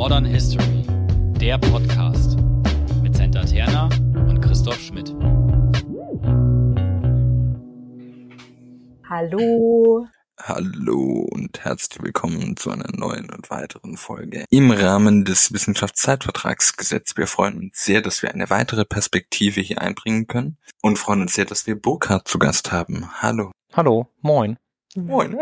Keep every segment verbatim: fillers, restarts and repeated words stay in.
Modern History, der Podcast mit Senta Terna und Christoph Schmidt. Hallo. Hallo und herzlich willkommen zu einer neuen und weiteren Folge im Rahmen des Wissenschaftszeitvertragsgesetzes. Wir freuen uns sehr, dass wir eine weitere Perspektive hier einbringen können und freuen uns sehr, dass wir Burkhard zu Gast haben. Hallo. Hallo, moin. Moin.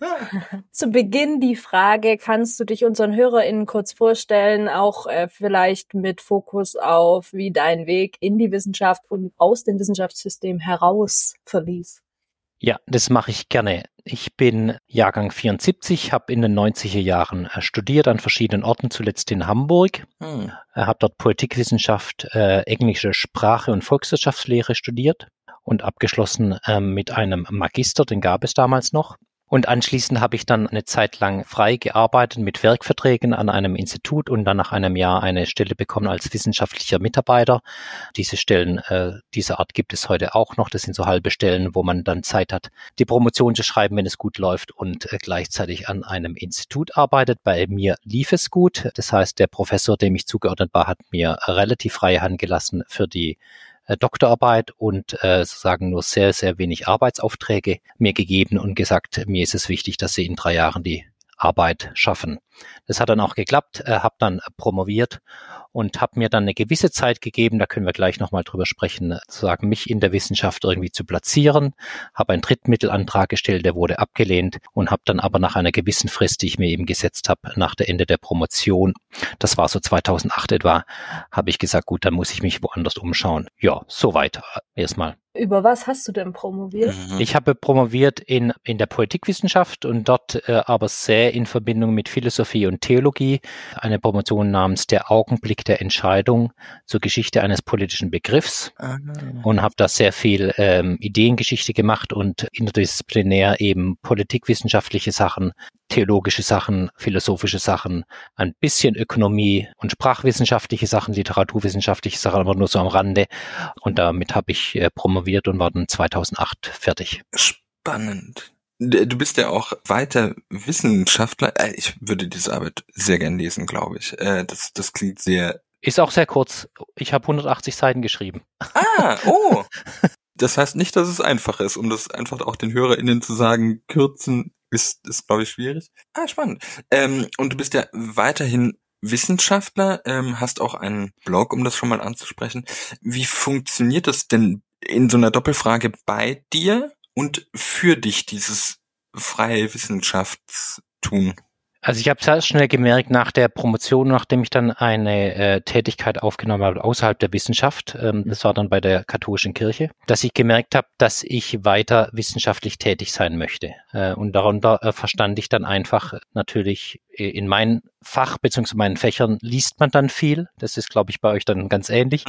Zu Beginn die Frage, kannst du dich unseren HörerInnen kurz vorstellen, auch äh, vielleicht mit Fokus auf, wie dein Weg in die Wissenschaft und aus dem Wissenschaftssystem heraus verlief? Ja, das mache ich gerne. Ich bin Jahrgang vierundsiebzig, habe in den neunziger Jahren äh, studiert an verschiedenen Orten, zuletzt in Hamburg. Hm. Äh, habe dort Politikwissenschaft, äh, englische Sprache und Volkswirtschaftslehre studiert und abgeschlossen äh, mit einem Magister, den gab es damals noch. Und anschließend habe ich dann eine Zeit lang frei gearbeitet mit Werkverträgen an einem Institut und dann nach einem Jahr eine Stelle bekommen als wissenschaftlicher Mitarbeiter. Diese Stellen äh, dieser Art gibt es heute auch noch. Das sind so halbe Stellen, wo man dann Zeit hat, die Promotion zu schreiben, wenn es gut läuft und äh, gleichzeitig an einem Institut arbeitet. Bei mir lief es gut. Das heißt, der Professor, dem ich zugeordnet war, hat mir relativ freie Hand gelassen für die Doktorarbeit und äh, sozusagen nur sehr, sehr wenig Arbeitsaufträge mir gegeben und gesagt, mir ist es wichtig, dass Sie in drei Jahren die Arbeit schaffen. Das hat dann auch geklappt, äh, habe dann promoviert und habe mir dann eine gewisse Zeit gegeben, da können wir gleich nochmal drüber sprechen, sozusagen mich in der Wissenschaft irgendwie zu platzieren, habe einen Drittmittelantrag gestellt, der wurde abgelehnt und habe dann aber nach einer gewissen Frist, die ich mir eben gesetzt habe, nach der Ende der Promotion, das war so zweitausendacht etwa, habe ich gesagt, gut, dann muss ich mich woanders umschauen. Ja, soweit erstmal. Über was hast du denn promoviert? Ich habe promoviert in in der Politikwissenschaft und dort äh, aber sehr in Verbindung mit Philosophie und Theologie, eine Promotion namens Der Augenblick der Entscheidung zur Geschichte eines politischen Begriffs ah. und habe da sehr viel ähm, Ideengeschichte gemacht und interdisziplinär eben politikwissenschaftliche Sachen, theologische Sachen, philosophische Sachen, ein bisschen Ökonomie und sprachwissenschaftliche Sachen, literaturwissenschaftliche Sachen, aber nur so am Rande. Und damit habe ich äh, promoviert und war dann zweitausendacht fertig. Spannend. Du bist ja auch weiter Wissenschaftler. Ich würde diese Arbeit sehr gern lesen, glaube ich. Das, das klingt sehr... Ist auch sehr kurz. Ich habe hundertachtzig Seiten geschrieben. Ah, oh. Das heißt nicht, dass es einfach ist, um das einfach auch den HörerInnen zu sagen, kürzen ist, ist glaube ich, schwierig. Ah, spannend. Ähm, und du bist ja weiterhin Wissenschaftler, ähm, hast auch einen Blog, um das schon mal anzusprechen. Wie funktioniert das denn in so einer Doppelfrage bei dir und für dich, dieses freie Wissenschaftstun? Also ich habe sehr schnell gemerkt nach der Promotion, nachdem ich dann eine äh, Tätigkeit aufgenommen habe außerhalb der Wissenschaft, ähm, das war dann bei der katholischen Kirche, dass ich gemerkt habe, dass ich weiter wissenschaftlich tätig sein möchte. Äh, und darunter äh, verstand ich dann einfach natürlich äh, in meinem Fach bzw. meinen Fächern liest man dann viel. Das ist, glaube ich, bei euch dann ganz ähnlich.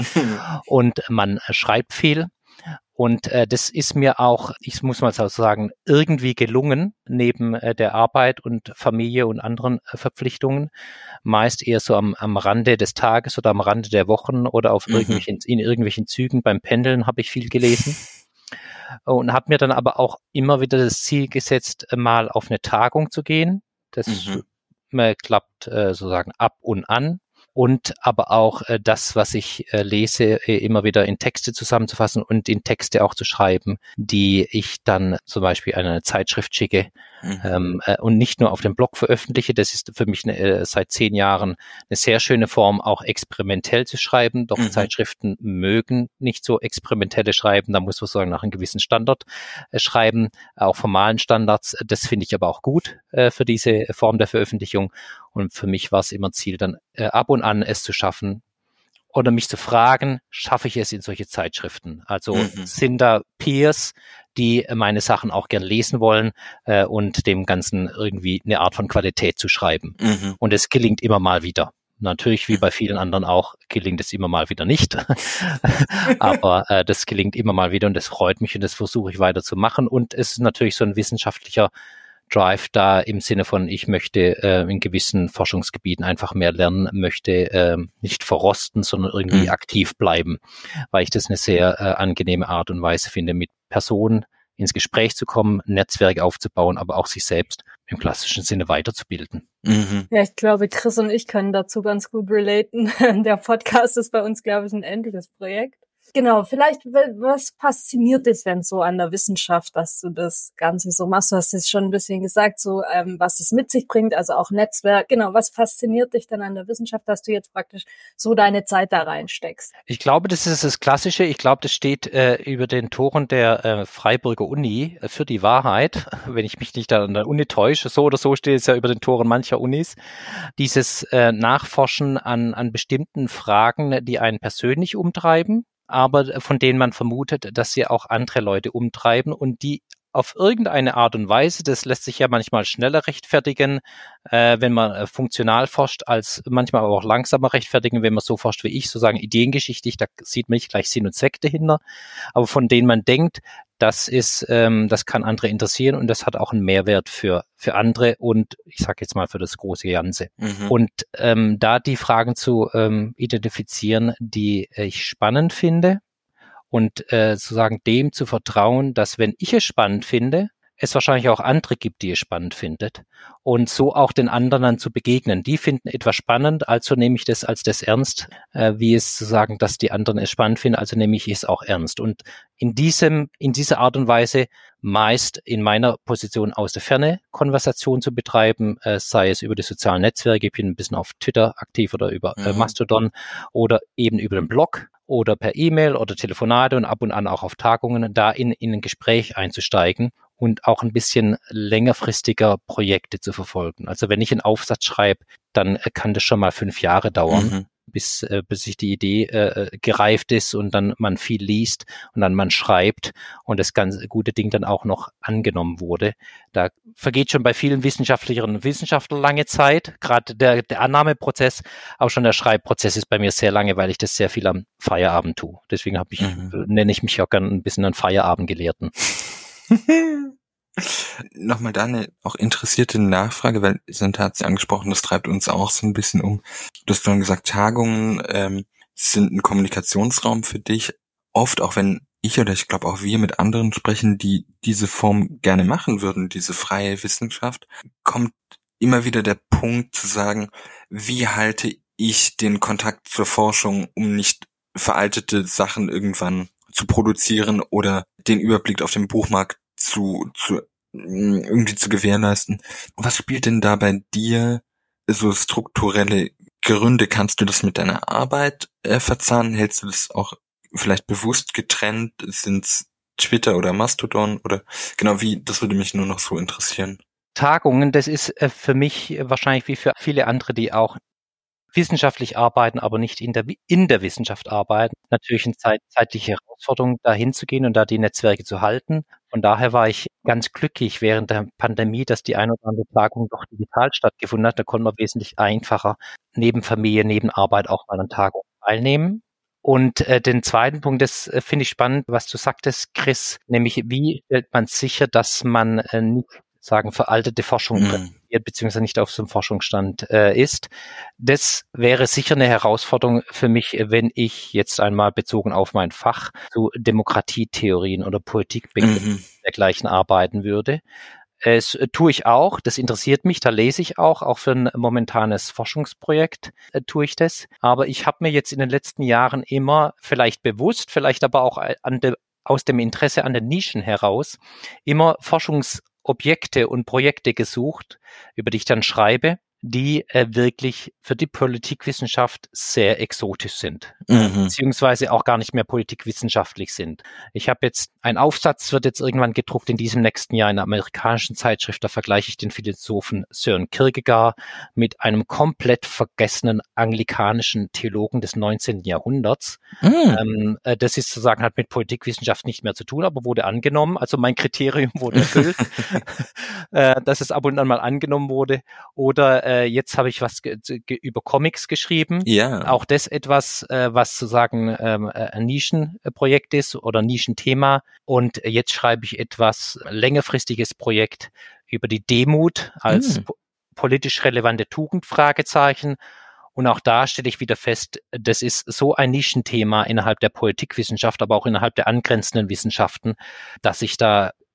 Und man äh, schreibt viel. Und äh, das ist mir auch, ich muss mal so sagen, irgendwie gelungen, neben äh, der Arbeit und Familie und anderen äh, Verpflichtungen, meist eher so am, am Rande des Tages oder am Rande der Wochen oder auf mhm. irgendwelchen, in irgendwelchen Zügen. Beim Pendeln habe ich viel gelesen und habe mir dann aber auch immer wieder das Ziel gesetzt, mal auf eine Tagung zu gehen. Das mhm. klappt äh, sozusagen ab und an. Und aber auch äh, das, was ich äh, lese, äh, immer wieder in Texte zusammenzufassen und in Texte auch zu schreiben, die ich dann zum Beispiel an eine Zeitschrift schicke mhm. ähm, äh, und nicht nur auf dem Blog veröffentliche. Das ist für mich eine, äh, seit zehn Jahren eine sehr schöne Form, auch experimentell zu schreiben. Doch mhm. Zeitschriften mögen nicht so experimentelle Schreiben. Da muss man sozusagen nach einem gewissen Standard äh, schreiben, auch formalen Standards. Das finde ich aber auch gut äh, für diese Form der Veröffentlichung. Und für mich war es immer Ziel, dann äh, ab und an es zu schaffen oder mich zu fragen, schaffe ich es in solche Zeitschriften? Also mhm. sind da Peers, die meine Sachen auch gern lesen wollen äh, und dem Ganzen irgendwie eine Art von Qualität zu schreiben. Mhm. Und es gelingt immer mal wieder. Natürlich, wie bei vielen anderen auch, gelingt es immer mal wieder nicht. Aber äh, das gelingt immer mal wieder und das freut mich und das versuche ich weiter zu machen. Und es ist natürlich so ein wissenschaftlicher Drive da im Sinne von, ich möchte äh, in gewissen Forschungsgebieten einfach mehr lernen, möchte äh, nicht verrosten, sondern irgendwie mhm. aktiv bleiben, weil ich das eine sehr äh, angenehme Art und Weise finde, mit Personen ins Gespräch zu kommen, Netzwerke aufzubauen, aber auch sich selbst im klassischen Sinne weiterzubilden. Mhm. Ja, ich glaube, Chris und ich können dazu ganz gut relaten. Der Podcast ist bei uns, glaube ich, ein endliches Projekt. Genau, vielleicht, was fasziniert dich denn so an der Wissenschaft, dass du das Ganze so machst? Du hast jetzt schon ein bisschen gesagt, so ähm, was es mit sich bringt, also auch Netzwerk. Genau, was fasziniert dich denn an der Wissenschaft, dass du jetzt praktisch so deine Zeit da reinsteckst? Ich glaube, das ist das Klassische. Ich glaube, das steht äh, über den Toren der äh, Freiburger Uni äh, für die Wahrheit, wenn ich mich nicht an der Uni täusche. So oder so steht es ja über den Toren mancher Unis. Dieses äh, Nachforschen an, an bestimmten Fragen, die einen persönlich umtreiben, aber von denen man vermutet, dass sie auch andere Leute umtreiben und die auf irgendeine Art und Weise, das lässt sich ja manchmal schneller rechtfertigen, äh, wenn man äh, funktional forscht, als manchmal aber auch langsamer rechtfertigen, wenn man so forscht wie ich, sozusagen ideengeschichtlich, da sieht man nicht gleich Sinn und Zweck dahinter, aber von denen man denkt, das ist, ähm, das kann andere interessieren und das hat auch einen Mehrwert für für andere und ich sage jetzt mal für das große Ganze. Mhm. Und ähm, da die Fragen zu ähm, identifizieren, die äh, ich spannend finde und äh, sozusagen dem zu vertrauen, dass wenn ich es spannend finde, es wahrscheinlich auch andere gibt, die es spannend findet und so auch den anderen dann zu begegnen. Die finden etwas spannend, also nehme ich das als das ernst, äh, wie es zu sagen, dass die anderen es spannend finden, also nehme ich es auch ernst. Und in diesem, in dieser Art und Weise meist in meiner Position aus der Ferne Konversation zu betreiben, äh, sei es über die sozialen Netzwerke, ich bin ein bisschen auf Twitter aktiv oder über äh, Mhm. Mastodon oder eben über den Blog oder per E-Mail oder Telefonate und ab und an auch auf Tagungen, da in, in ein Gespräch einzusteigen und auch ein bisschen längerfristiger Projekte zu verfolgen. Also wenn ich einen Aufsatz schreibe, dann kann das schon mal fünf Jahre dauern, Mhm. bis, äh, bis sich die Idee äh, gereift ist und dann man viel liest und dann man schreibt und das ganze gute Ding dann auch noch angenommen wurde. Da vergeht schon bei vielen Wissenschaftlerinnen und Wissenschaftlern lange Zeit, gerade der, der Annahmeprozess, auch schon der Schreibprozess ist bei mir sehr lange, weil ich das sehr viel am Feierabend tue. Deswegen habe ich, Mhm. nenne ich mich auch gerne ein bisschen einen Feierabendgelehrten. Nochmal da eine auch interessierte Nachfrage, weil Senta hat es ja angesprochen, das treibt uns auch so ein bisschen um. Du hast vorhin gesagt, Tagungen ähm, sind ein Kommunikationsraum für dich. Oft, auch wenn ich oder ich glaube auch wir mit anderen sprechen, die diese Form gerne machen würden, diese freie Wissenschaft, kommt immer wieder der Punkt zu sagen, wie halte ich den Kontakt zur Forschung, um nicht veraltete Sachen irgendwann zu produzieren oder den Überblick auf den Buchmarkt zu, zu irgendwie zu gewährleisten. Was spielt denn da bei dir so strukturelle Gründe? Kannst du das mit deiner Arbeit äh, verzahnen? Hältst du das auch vielleicht bewusst getrennt? Sind's Twitter oder Mastodon oder genau wie? Das würde mich nur noch so interessieren. Tagungen, das ist äh, für mich wahrscheinlich wie für viele andere, die auch wissenschaftlich arbeiten, aber nicht in der, in der Wissenschaft arbeiten. Natürlich eine Zeit, zeitliche Herausforderung, da hinzugehen und da die Netzwerke zu halten. Von daher war ich ganz glücklich während der Pandemie, dass die ein oder andere Tagung doch digital stattgefunden hat. Da konnte man wesentlich einfacher neben Familie, neben Arbeit auch mal an Tagungen teilnehmen. Und äh, den zweiten Punkt, das äh, finde ich spannend, was du sagtest, Chris, nämlich wie stellt man sicher, dass man äh, nicht sagen veraltete Forschung Mhm. beziehungsweise nicht auf so einem Forschungsstand äh, ist. Das wäre sicher eine Herausforderung für mich, wenn ich jetzt einmal bezogen auf mein Fach zu Demokratietheorien oder Politikbegriffen Mhm. dergleichen arbeiten würde. Es äh, tue ich auch, das interessiert mich, da lese ich auch, auch für ein momentanes Forschungsprojekt äh, tue ich das. Aber ich habe mir jetzt in den letzten Jahren immer, vielleicht bewusst, vielleicht aber auch an de, aus dem Interesse an den Nischen heraus, immer Forschungsobjekte und Projekte gesucht, über die ich dann schreibe, die äh, wirklich für die Politikwissenschaft sehr exotisch sind, Mhm. beziehungsweise auch gar nicht mehr politikwissenschaftlich sind. Ich habe jetzt, ein Aufsatz wird jetzt irgendwann gedruckt in diesem nächsten Jahr in einer amerikanischen Zeitschrift, da vergleiche ich den Philosophen Søren Kierkegaard mit einem komplett vergessenen anglikanischen Theologen des neunzehnten Jahrhunderts. Mhm. Ähm, äh, das ist sozusagen, hat mit Politikwissenschaft nicht mehr zu tun, aber wurde angenommen, also mein Kriterium wurde erfüllt, äh, dass es ab und an mal angenommen wurde. Oder äh, jetzt habe ich was ge- ge- über Comics geschrieben. Ja. Auch das etwas, äh, was sozusagen ähm, ein Nischenprojekt ist oder Nischenthema. Und jetzt schreibe ich etwas längerfristiges Projekt über die Demut als Mhm. po- politisch relevante Tugend, Fragezeichen. Und auch da stelle ich wieder fest, das ist so ein Nischenthema innerhalb der Politikwissenschaft, aber auch innerhalb der angrenzenden Wissenschaften, dass ich da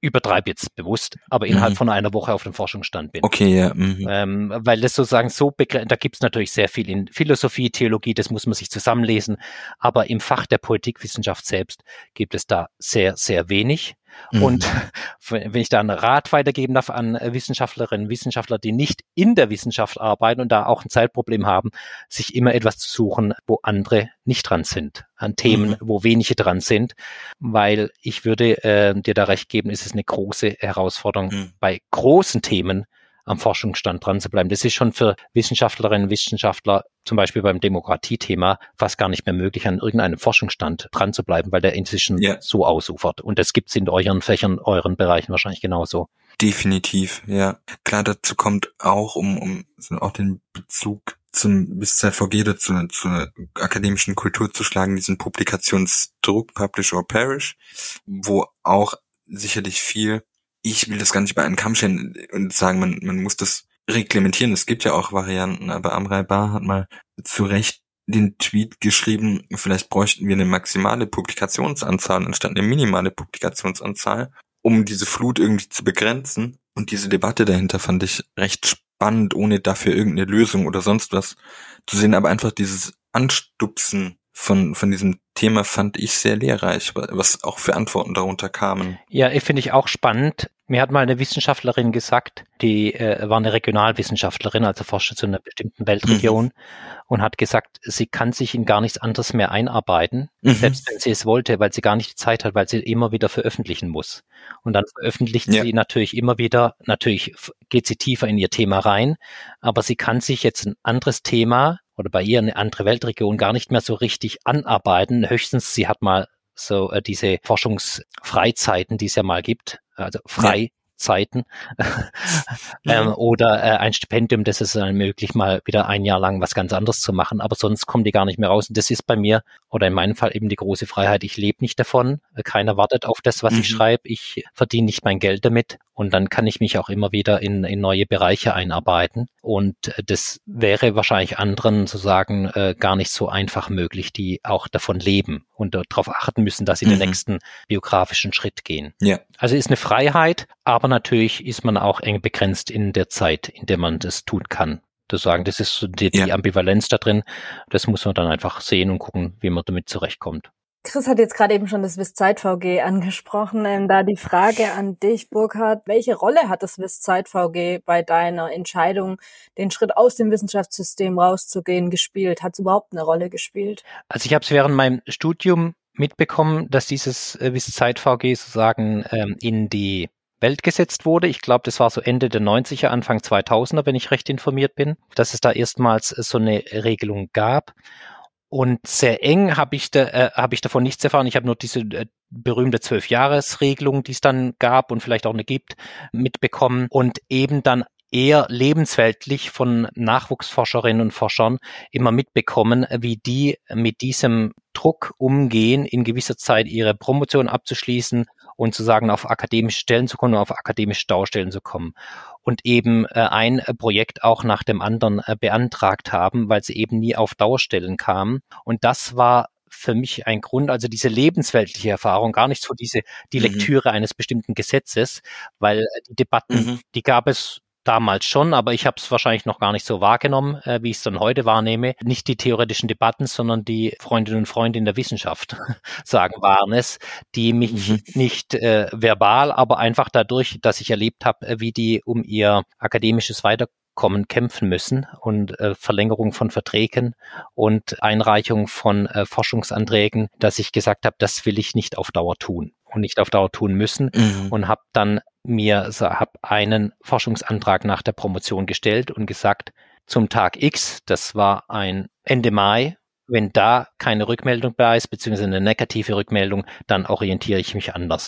übertreibe jetzt bewusst, aber innerhalb Mhm. von einer Woche auf dem Forschungsstand bin. Okay, ja. Mhm. Ähm, weil das sozusagen so begrenzt, da gibt es natürlich sehr viel in Philosophie, Theologie, das muss man sich zusammenlesen, aber im Fach der Politikwissenschaft selbst gibt es da sehr, sehr wenig. Mhm. Und wenn ich da einen Rat weitergeben darf an Wissenschaftlerinnen und Wissenschaftler, die nicht in der Wissenschaft arbeiten und da auch ein Zeitproblem haben, sich immer etwas zu suchen, wo andere nicht dran sind, an Themen, Mhm. wo wenige dran sind, weil ich würde äh, dir da recht geben, ist es eine große Herausforderung, Mhm. bei großen Themen am Forschungsstand dran zu bleiben. Das ist schon für Wissenschaftlerinnen und Wissenschaftler, zum Beispiel beim Demokratiethema, fast gar nicht mehr möglich, an irgendeinem Forschungsstand dran zu bleiben, weil der inzwischen Ja. so ausufert. Und das gibt's in euren Fächern, euren Bereichen wahrscheinlich genauso. Definitiv, ja. Klar, dazu kommt auch, um, um so auch den Bezug zum bis zur V G oder zu, zur akademischen Kultur zu schlagen, diesen Publikationsdruck, Publish or Perish, wo auch sicherlich viel, ich will das gar nicht bei einem Kamm scheren und sagen, man, man muss das reglementieren. Es gibt ja auch Varianten, aber Amrei Bar hat mal zu Recht den Tweet geschrieben, vielleicht bräuchten wir eine maximale Publikationsanzahl anstatt eine minimale Publikationsanzahl, um diese Flut irgendwie zu begrenzen. Und diese Debatte dahinter fand ich recht spannend, ohne dafür irgendeine Lösung oder sonst was zu sehen. Aber einfach dieses Anstupsen von von diesem Thema fand ich sehr lehrreich, was auch für Antworten darunter kamen. Ja, ich finde ich auch spannend. Mir hat mal eine Wissenschaftlerin gesagt, die äh, war eine Regionalwissenschaftlerin, also forschte zu einer bestimmten Weltregion, mhm. und hat gesagt, sie kann sich in gar nichts anderes mehr einarbeiten, mhm. selbst wenn sie es wollte, weil sie gar nicht die Zeit hat, weil sie immer wieder veröffentlichen muss. Und dann veröffentlicht ja. sie natürlich immer wieder, natürlich geht sie tiefer in ihr Thema rein, aber sie kann sich jetzt ein anderes Thema oder bei ihr eine andere Weltregion gar nicht mehr so richtig anarbeiten. Höchstens, sie hat mal so äh, diese Forschungsfreizeiten, die es ja mal gibt, also Freizeiten, ja. ähm, oder äh, ein Stipendium, das es dann ermöglicht, mal wieder ein Jahr lang was ganz anderes zu machen, aber sonst kommen die gar nicht mehr raus. Und das ist bei mir, oder in meinem Fall eben die große Freiheit, ich lebe nicht davon, keiner wartet auf das, was mhm. ich schreibe, ich verdiene nicht mein Geld damit und dann kann ich mich auch immer wieder in, in neue Bereiche einarbeiten und das wäre wahrscheinlich anderen sozusagen äh, gar nicht so einfach möglich, die auch davon leben und darauf achten müssen, dass sie mhm. den nächsten biografischen Schritt gehen. Ja. Also ist eine Freiheit, aber natürlich ist man auch eng begrenzt in der Zeit, in der man das tun kann. Das sagen, das ist so die, die ja. Ambivalenz da drin. Das muss man dann einfach sehen und gucken, wie man damit zurechtkommt. Chris hat jetzt gerade eben schon das W I S-Zeit-V G angesprochen. Ähm, da die Frage an dich, Burkhard, welche Rolle hat das W I S-Zeit-V G bei deiner Entscheidung, den Schritt aus dem Wissenschaftssystem rauszugehen, gespielt? Hat es überhaupt eine Rolle gespielt? Also ich habe es während meinem Studium mitbekommen, dass dieses W I S-Zeit-V G sozusagen ähm, in die Welt gesetzt wurde. Ich glaube, das war so Ende der neunziger, Anfang zweitausender, wenn ich recht informiert bin, dass es da erstmals so eine Regelung gab. Und sehr eng habe ich, da, äh, hab ich davon nichts erfahren. Ich habe nur diese äh, berühmte Zwölf-Jahres-Regelung, die es dann gab und vielleicht auch eine gibt, mitbekommen. Und eben dann eher lebensweltlich von Nachwuchsforscherinnen und Forschern immer mitbekommen, wie die mit diesem Druck umgehen, in gewisser Zeit ihre Promotion abzuschließen und sozusagen auf akademische Stellen zu kommen, auf akademische Staustellen zu kommen. Und eben äh, ein Projekt auch nach dem anderen äh, beantragt haben, weil sie eben nie auf Dauerstellen kamen. Und das war für mich ein Grund, also diese lebensweltliche Erfahrung, gar nicht so diese die mhm. Lektüre eines bestimmten Gesetzes, weil die Debatten, mhm. die gab es damals schon, aber ich habe es wahrscheinlich noch gar nicht so wahrgenommen, äh, wie ich es dann heute wahrnehme. Nicht die theoretischen Debatten, sondern die Freundinnen und Freunde in der Wissenschaft, sagen, waren es, die mich mhm. nicht äh, verbal, aber einfach dadurch, dass ich erlebt habe, äh, wie die um ihr akademisches Weiterkommen kämpfen müssen und äh, Verlängerung von Verträgen und Einreichung von äh, Forschungsanträgen, dass ich gesagt habe, das will ich nicht auf Dauer tun und nicht auf Dauer tun müssen mhm. und habe dann mir so, hab einen Forschungsantrag nach der Promotion gestellt und gesagt, zum Tag X, das war ein Ende Mai, wenn da keine Rückmeldung da ist, beziehungsweise eine negative Rückmeldung, dann orientiere ich mich anders.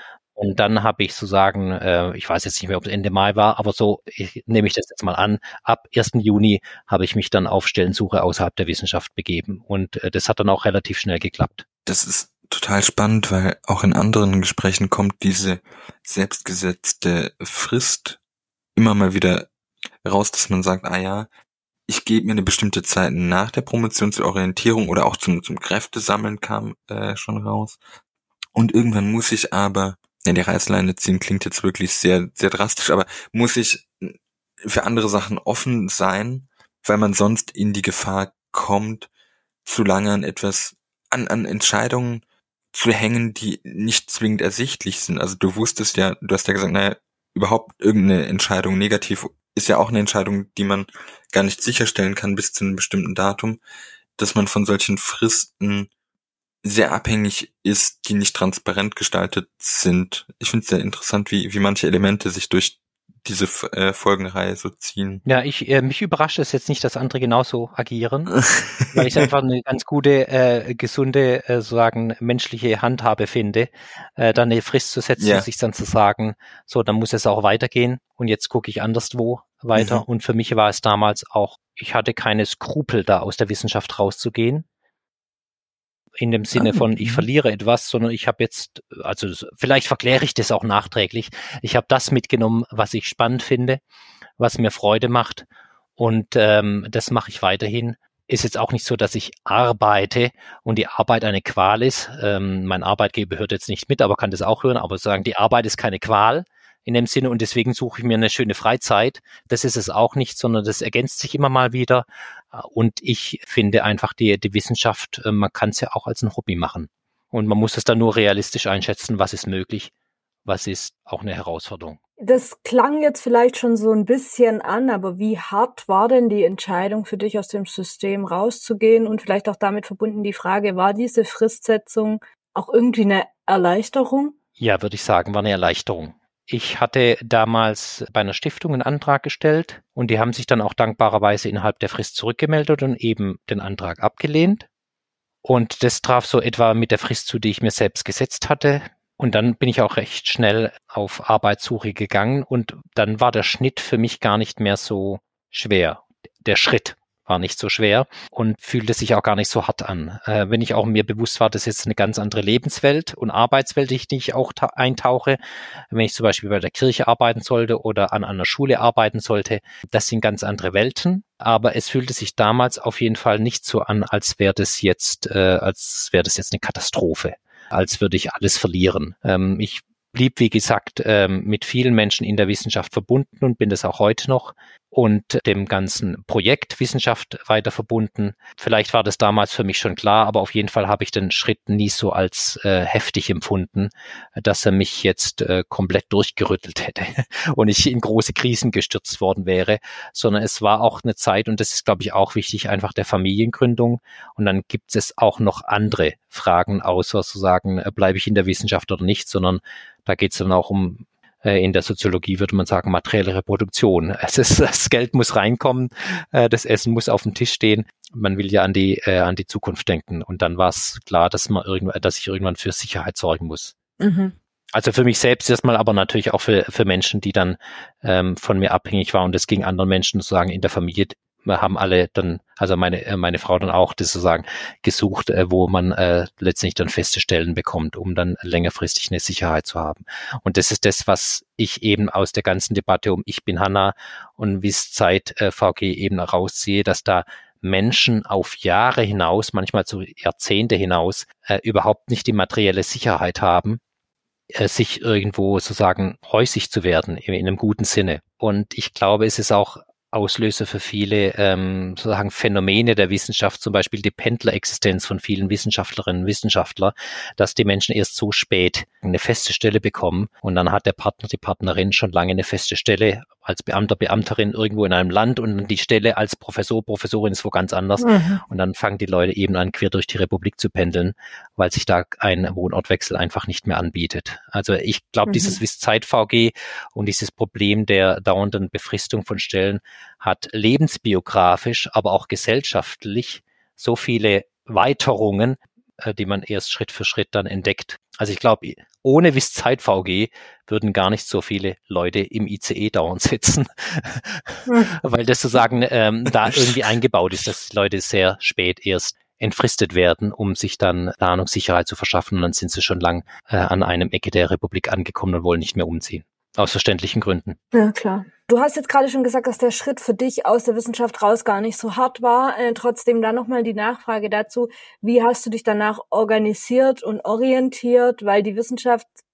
Und dann habe ich sozusagen, äh, ich weiß jetzt nicht mehr, ob es Ende Mai war, aber so ich, nehme ich das jetzt mal an, ab ersten Juni habe ich mich dann auf Stellensuche außerhalb der Wissenschaft begeben. Und äh, das hat dann auch relativ schnell geklappt. Das ist total spannend, weil auch in anderen Gesprächen kommt diese selbstgesetzte Frist immer mal wieder raus, dass man sagt, ah ja, ich gebe mir eine bestimmte Zeit nach der Promotion zur Orientierung oder auch zum, zum Kräftesammeln kam äh, schon raus. Und irgendwann muss ich aber Ja, die Reißleine ziehen klingt jetzt wirklich sehr, sehr drastisch, aber muss ich für andere Sachen offen sein, weil man sonst in die Gefahr kommt, zu lange an etwas, an, an Entscheidungen zu hängen, die nicht zwingend ersichtlich sind. Also du wusstest ja, du hast ja gesagt, naja, überhaupt irgendeine Entscheidung negativ ist ja auch eine Entscheidung, die man gar nicht sicherstellen kann bis zu einem bestimmten Datum, dass man von solchen Fristen sehr abhängig ist, die nicht transparent gestaltet sind. Ich finde es sehr interessant, wie, wie manche Elemente sich durch diese äh, Folgenreihe so ziehen. Ja, ich äh, mich überrascht es jetzt nicht, dass andere genauso agieren, weil ich einfach eine ganz gute, äh, gesunde, äh, sozusagen menschliche Handhabe finde, äh, dann eine Frist zu setzen, Ja. sich dann zu sagen, so, dann muss es auch weitergehen und jetzt gucke ich anderswo weiter. Mhm. Und für mich war es damals auch, ich hatte keine Skrupel, da aus der Wissenschaft rauszugehen. In dem Sinne Ah, von, mhm. ich verliere etwas, sondern ich habe jetzt, also vielleicht verkläre ich das auch nachträglich, ich habe das mitgenommen, was ich spannend finde, was mir Freude macht und ähm, das mache ich weiterhin. Ist jetzt auch nicht so, dass ich arbeite und die Arbeit eine Qual ist. Ähm, mein Arbeitgeber hört jetzt nicht mit, aber kann das auch hören, aber sagen, die Arbeit ist keine Qual in dem Sinne und deswegen suche ich mir eine schöne Freizeit. Das ist es auch nicht, sondern das ergänzt sich immer mal wieder. Und ich finde einfach die, die Wissenschaft, man kann es ja auch als ein Hobby machen. Und man muss es dann nur realistisch einschätzen, was ist möglich, was ist auch eine Herausforderung. Das klang jetzt vielleicht schon so ein bisschen an, aber wie hart war denn die Entscheidung für dich, aus dem System rauszugehen? Und vielleicht auch damit verbunden die Frage, war diese Fristsetzung auch irgendwie eine Erleichterung? Ja, würde ich sagen, war eine Erleichterung. Ich hatte damals bei einer Stiftung einen Antrag gestellt und die haben sich dann auch dankbarerweise innerhalb der Frist zurückgemeldet und eben den Antrag abgelehnt. Und das traf so etwa mit der Frist zu, die ich mir selbst gesetzt hatte. Und dann bin ich auch recht schnell auf Arbeitssuche gegangen und dann war der Schnitt für mich gar nicht mehr so schwer. Der Schritt war nicht so schwer und fühlte sich auch gar nicht so hart an. Äh, wenn ich auch mir bewusst war, das ist jetzt eine ganz andere Lebenswelt und Arbeitswelt, in die ich auch ta- eintauche, wenn ich zum Beispiel bei der Kirche arbeiten sollte oder an einer Schule arbeiten sollte, das sind ganz andere Welten. Aber es fühlte sich damals auf jeden Fall nicht so an, als wäre das jetzt, äh, als wäre das jetzt eine Katastrophe, als würde ich alles verlieren. Ähm, ich blieb, wie gesagt, ähm, mit vielen Menschen in der Wissenschaft verbunden und bin das auch heute noch und dem ganzen Projekt Wissenschaft weiter verbunden. Vielleicht war das damals für mich schon klar, aber auf jeden Fall habe ich den Schritt nie so als äh, heftig empfunden, dass er mich jetzt äh, komplett durchgerüttelt hätte und ich in große Krisen gestürzt worden wäre, sondern es war auch eine Zeit, und das ist, glaube ich, auch wichtig, einfach der Familiengründung. Und dann gibt es auch noch andere Fragen, außer zu sagen, äh, bleibe ich in der Wissenschaft oder nicht, sondern da geht es dann auch um, äh, in der Soziologie würde man sagen, materielle Reproduktion. Es ist, das Geld muss reinkommen, äh, das Essen muss auf dem Tisch stehen. Man will ja an die, äh, an die Zukunft denken. Und dann war es klar, dass man irgendwann, dass ich irgendwann für Sicherheit sorgen muss. Mhm. Also für mich selbst erstmal, aber natürlich auch für, für Menschen, die dann ähm, von mir abhängig waren. Und das ging anderen Menschen sozusagen in der Familie. Wir haben alle dann, also meine meine Frau dann auch, das sozusagen gesucht, äh, wo man äh, letztendlich dann feste Stellen bekommt, um dann längerfristig eine Sicherheit zu haben. Und das ist das, was ich eben aus der ganzen Debatte um Ich bin Hanna und Wisszeit äh, V G eben rausziehe, dass da Menschen auf Jahre hinaus, manchmal zu Jahrzehnte hinaus, äh, überhaupt nicht die materielle Sicherheit haben, äh, sich irgendwo sozusagen häusig zu werden, in, in einem guten Sinne. Und ich glaube, es ist auch Auslöser für viele ähm, sozusagen Phänomene der Wissenschaft, zum Beispiel die Pendlerexistenz von vielen Wissenschaftlerinnen und Wissenschaftlern, dass die Menschen erst so spät eine feste Stelle bekommen und dann hat der Partner, die Partnerin schon lange eine feste Stelle als Beamter, Beamterin irgendwo in einem Land und die Stelle als Professor, Professorin ist wo ganz anders. Mhm. Und dann fangen die Leute eben an, quer durch die Republik zu pendeln, weil sich da ein Wohnortwechsel einfach nicht mehr anbietet. Also ich glaube, mhm. dieses Wisszeit-V G und dieses Problem der dauernden Befristung von Stellen hat lebensbiografisch, aber auch gesellschaftlich so viele Weiterungen, die man erst Schritt für Schritt dann entdeckt. Also ich glaube, ohne Wisszeit-V G würden gar nicht so viele Leute im I C E dauernd sitzen, hm. weil das sozusagen ähm, da irgendwie eingebaut ist, dass die Leute sehr spät erst entfristet werden, um sich dann Planungssicherheit zu verschaffen und dann sind sie schon lang äh, an einem Ecke der Republik angekommen und wollen nicht mehr umziehen. Aus verständlichen Gründen. Ja, klar. Du hast jetzt gerade schon gesagt, dass der Schritt für dich aus der Wissenschaft raus gar nicht so hart war. Äh, trotzdem dann nochmal die Nachfrage dazu, wie hast du dich danach organisiert und orientiert? Weil die Wissenschaft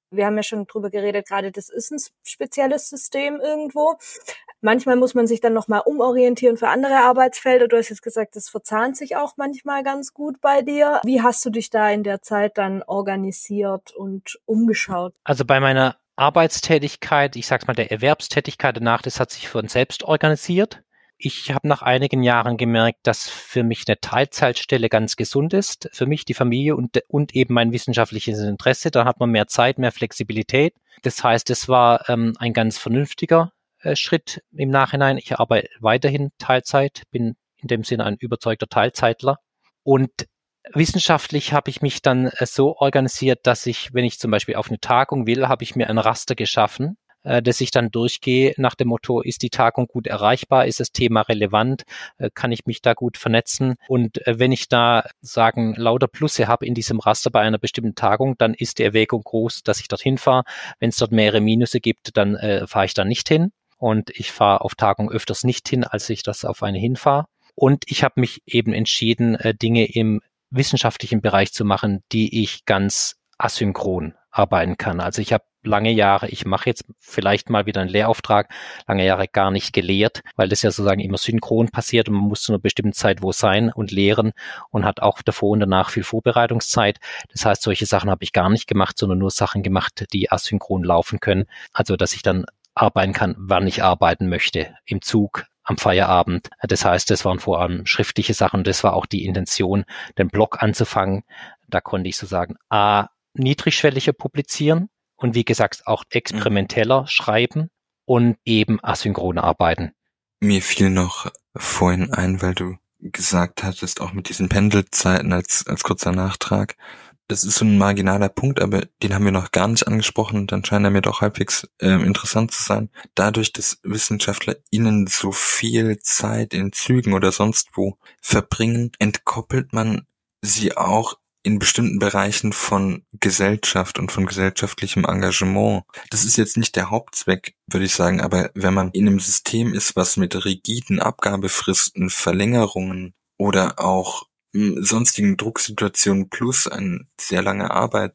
wir haben ja schon drüber geredet, gerade das ist ein spezielles System irgendwo. Manchmal muss man sich dann nochmal umorientieren für andere Arbeitsfelder. Du hast jetzt gesagt, das verzahnt sich auch manchmal ganz gut bei dir. Wie hast du dich da in der Zeit dann organisiert und umgeschaut? Also bei meiner Arbeitstätigkeit, ich sag's mal der Erwerbstätigkeit danach, das hat sich von selbst organisiert. Ich habe nach einigen Jahren gemerkt, dass für mich eine Teilzeitstelle ganz gesund ist. Für mich, die Familie und, und eben mein wissenschaftliches Interesse. Da hat man mehr Zeit, mehr Flexibilität. Das heißt, es war ähm, ein ganz vernünftiger äh, Schritt im Nachhinein. Ich arbeite weiterhin Teilzeit, bin in dem Sinne ein überzeugter Teilzeitler. Und wissenschaftlich habe ich mich dann äh, so organisiert, dass ich, wenn ich zum Beispiel auf eine Tagung will, habe ich mir ein Raster geschaffen, dass ich dann durchgehe nach dem Motto, ist die Tagung gut erreichbar, ist das Thema relevant, kann ich mich da gut vernetzen und wenn ich da sagen lauter Plusse habe in diesem Raster bei einer bestimmten Tagung, dann ist die Erwägung groß, dass ich dorthin fahre. Wenn es dort mehrere Minusse gibt, dann äh, fahre ich da nicht hin und ich fahre auf Tagungen öfters nicht hin, als ich das auf eine hinfahre. Und ich habe mich eben entschieden, äh, Dinge im wissenschaftlichen Bereich zu machen, die ich ganz asynchron arbeiten kann. Also ich habe lange Jahre, ich mache jetzt vielleicht mal wieder einen Lehrauftrag, lange Jahre gar nicht gelehrt, weil das ja sozusagen immer synchron passiert und man muss zu einer bestimmten Zeit wo sein und lehren und hat auch davor und danach viel Vorbereitungszeit. Das heißt, solche Sachen habe ich gar nicht gemacht, sondern nur Sachen gemacht, die asynchron laufen können. Also, dass ich dann arbeiten kann, wann ich arbeiten möchte, im Zug, am Feierabend. Das heißt, das waren vor allem schriftliche Sachen. Das war auch die Intention, den Blog anzufangen. Da konnte ich sozusagen A, niedrigschwelliger publizieren und wie gesagt auch experimenteller mhm. schreiben und eben asynchron arbeiten. Mir fiel noch vorhin ein, weil du gesagt hattest, auch mit diesen Pendelzeiten als als kurzer Nachtrag. Das ist so ein marginaler Punkt, aber den haben wir noch gar nicht angesprochen und dann scheint er mir doch halbwegs äh, interessant zu sein. Dadurch, dass WissenschaftlerInnen so viel Zeit in Zügen oder sonst wo verbringen, entkoppelt man sie auch in bestimmten Bereichen von Gesellschaft und von gesellschaftlichem Engagement. Das ist jetzt nicht der Hauptzweck, würde ich sagen, aber wenn man in einem System ist, was mit rigiden Abgabefristen, Verlängerungen oder auch sonstigen Drucksituationen plus ein sehr langer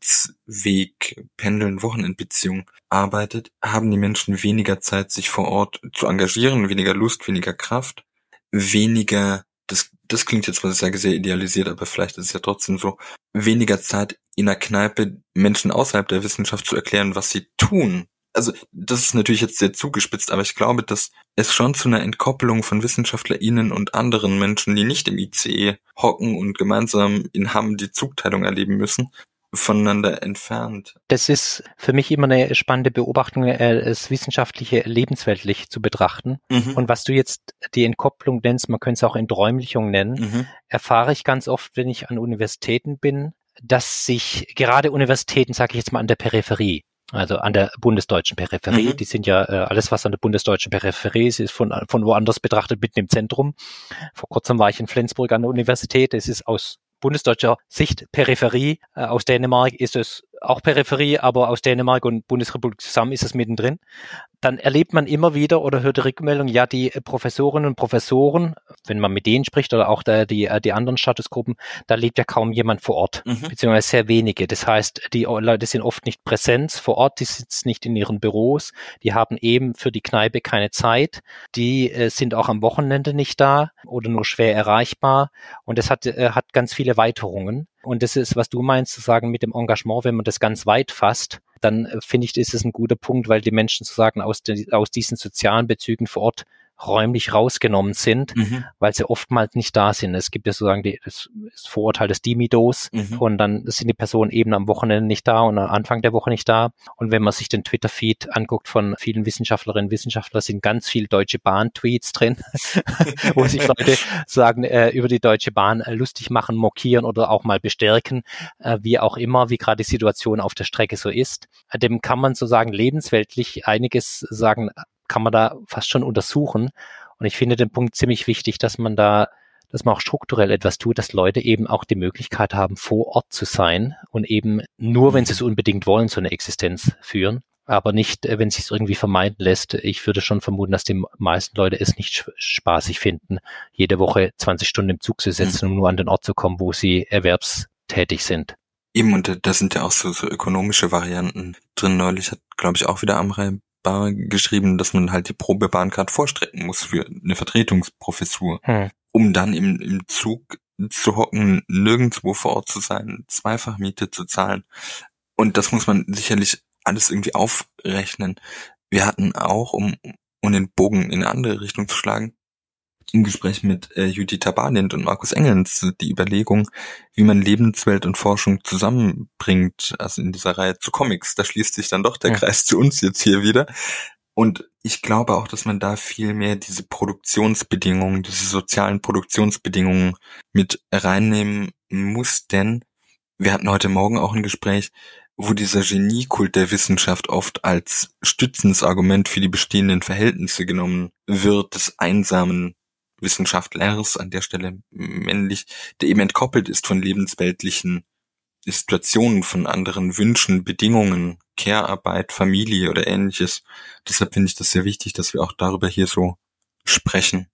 Arbeitsweg, Pendeln, Wochenendbeziehung arbeitet, haben die Menschen weniger Zeit, sich vor Ort zu engagieren, weniger Lust, weniger Kraft, weniger, das, das klingt jetzt mal sehr, sehr idealisiert, aber vielleicht ist es ja trotzdem so, weniger Zeit in der Kneipe Menschen außerhalb der Wissenschaft zu erklären, was sie tun. Also das ist natürlich jetzt sehr zugespitzt, aber ich glaube, dass es schon zu einer Entkoppelung von WissenschaftlerInnen und anderen Menschen, die nicht im I C E hocken und gemeinsam in Hamm die Zugteilung erleben müssen, voneinander entfernt. Das ist für mich immer eine spannende Beobachtung, das Wissenschaftliche lebensweltlich zu betrachten. Mhm. Und was du jetzt die Entkopplung nennst, man könnte es auch Enträumlichung nennen, mhm. erfahre ich ganz oft, wenn ich an Universitäten bin, dass sich gerade Universitäten, sage ich jetzt mal, an der Peripherie, also an der bundesdeutschen Peripherie. Mhm. Die sind ja, äh, alles was an der bundesdeutschen Peripherie ist, ist von, von woanders betrachtet mitten im Zentrum. Vor kurzem war ich in Flensburg an der Universität. Es ist aus bundesdeutscher Sicht Peripherie. Äh, aus Dänemark ist es auch Peripherie, aber aus Dänemark und Bundesrepublik zusammen ist es mittendrin. Dann erlebt man immer wieder oder hört die Rückmeldung, ja, die Professorinnen und Professoren, wenn man mit denen spricht oder auch der, die, die anderen Statusgruppen, da lebt ja kaum jemand vor Ort, mhm. beziehungsweise sehr wenige. Das heißt, die Leute sind oft nicht präsent vor Ort, die sitzen nicht in ihren Büros, die haben eben für die Kneipe keine Zeit, die äh, sind auch am Wochenende nicht da oder nur schwer erreichbar und das hat, äh, hat ganz viele Weiterungen. Und das ist, was du meinst, zu sagen mit dem Engagement, wenn man das ganz weit fasst, dann äh, finde ich, ist es ein guter Punkt, weil die Menschen sozusagen aus, de, aus diesen sozialen Bezügen vor Ort räumlich rausgenommen sind, mhm. weil sie oftmals nicht da sind. Es gibt ja sozusagen die, das, das Vorurteil des Dimidos mhm. und dann sind die Personen eben am Wochenende nicht da und am Anfang der Woche nicht da. Und wenn man sich den Twitter-Feed anguckt von vielen Wissenschaftlerinnen und Wissenschaftlern, sind ganz viel Deutsche Bahn-Tweets drin, wo sich Leute sagen, äh, über die Deutsche Bahn äh, lustig machen, mokieren oder auch mal bestärken, äh, wie auch immer, wie gerade die Situation auf der Strecke so ist. Dem kann man sozusagen lebensweltlich einiges sagen, kann man da fast schon untersuchen. Und ich finde den Punkt ziemlich wichtig, dass man da, dass man auch strukturell etwas tut, dass Leute eben auch die Möglichkeit haben, vor Ort zu sein und eben nur, wenn sie es unbedingt wollen, so eine Existenz führen. Aber nicht, wenn es sich irgendwie vermeiden lässt. Ich würde schon vermuten, dass die meisten Leute es nicht spaßig finden, jede Woche zwanzig Stunden im Zug zu sitzen, um nur an den Ort zu kommen, wo sie erwerbstätig sind. Eben, und da, da sind ja auch so, so ökonomische Varianten drin. Neulich hat, glaube ich, auch wieder Amrei Bar geschrieben, dass man halt die Probebahn gerade vorstrecken muss für eine Vertretungsprofessur, hm. um dann im, im Zug zu hocken, nirgendwo vor Ort zu sein, Zweifachmiete zu zahlen. Und das muss man sicherlich alles irgendwie aufrechnen. Wir hatten auch, um, um den Bogen in eine andere Richtung zu schlagen, im Gespräch mit äh, Judith Barlind und Markus Engelns die Überlegung, wie man Lebenswelt und Forschung zusammenbringt, also in dieser Reihe zu Comics. Da schließt sich dann doch der ja. Kreis zu uns jetzt hier wieder. Und ich glaube auch, dass man da viel mehr diese Produktionsbedingungen, diese sozialen Produktionsbedingungen mit reinnehmen muss, denn wir hatten heute Morgen auch ein Gespräch, wo dieser Geniekult der Wissenschaft oft als stützendes Argument für die bestehenden Verhältnisse genommen wird, des einsamen Wissenschaftlers, an der Stelle männlich, der eben entkoppelt ist von lebensweltlichen Situationen, von anderen Wünschen, Bedingungen, Care-Arbeit, Familie oder ähnliches. Deshalb finde ich das sehr wichtig, dass wir auch darüber hier so sprechen.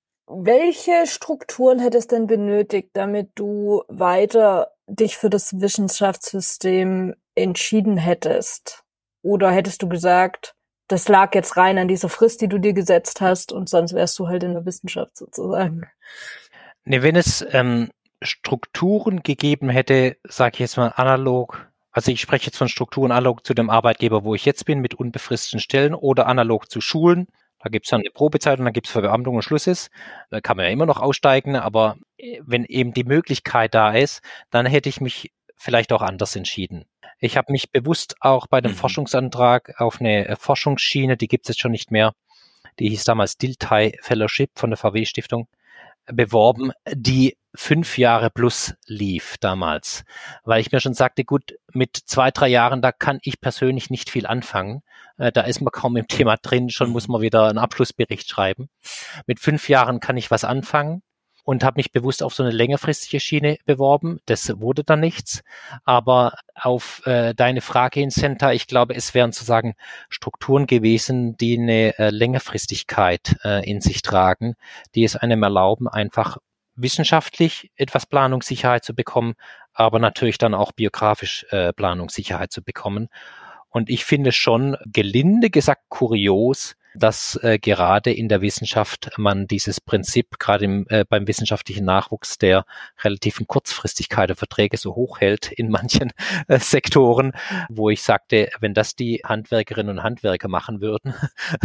Welche Strukturen hättest denn benötigt, damit du weiter dich für das Wissenschaftssystem entschieden hättest? Oder hättest du gesagt, das lag jetzt rein an dieser Frist, die du dir gesetzt hast, und sonst wärst du halt in der Wissenschaft sozusagen? Ne, wenn es ähm, Strukturen gegeben hätte, sage ich jetzt mal analog, also ich spreche jetzt von Strukturen analog zu dem Arbeitgeber, wo ich jetzt bin, mit unbefristeten Stellen, oder analog zu Schulen. Da gibt es dann eine Probezeit und dann gibt es Verbeamtung und Schluss ist. Da kann man ja immer noch aussteigen, aber wenn eben die Möglichkeit da ist, dann hätte ich mich vielleicht auch anders entschieden. Ich habe mich bewusst auch bei dem mhm. Forschungsantrag auf eine Forschungsschiene, die gibt es jetzt schon nicht mehr, die hieß damals Dilthey Fellowship von der V W-Stiftung, beworben, die fünf Jahre plus lief damals, weil ich mir schon sagte, gut, mit zwei, drei Jahren, da kann ich persönlich nicht viel anfangen. Äh, da ist man kaum im Thema drin, schon muss man wieder einen Abschlussbericht schreiben. Mit fünf Jahren kann ich was anfangen und habe mich bewusst auf so eine längerfristige Schiene beworben. Das wurde dann nichts. Aber auf äh, deine Frage hin, Senta, ich glaube, es wären sozusagen Strukturen gewesen, die eine äh, Längerfristigkeit äh, in sich tragen, die es einem erlauben, einfach wissenschaftlich etwas Planungssicherheit zu bekommen, aber natürlich dann auch biografisch äh, Planungssicherheit zu bekommen. Und ich finde schon, gelinde gesagt, kurios, dass äh, gerade in der Wissenschaft man dieses Prinzip gerade im, äh, beim wissenschaftlichen Nachwuchs der relativen Kurzfristigkeit der Verträge so hoch hält in manchen äh, Sektoren, wo ich sagte, wenn das die Handwerkerinnen und Handwerker machen würden,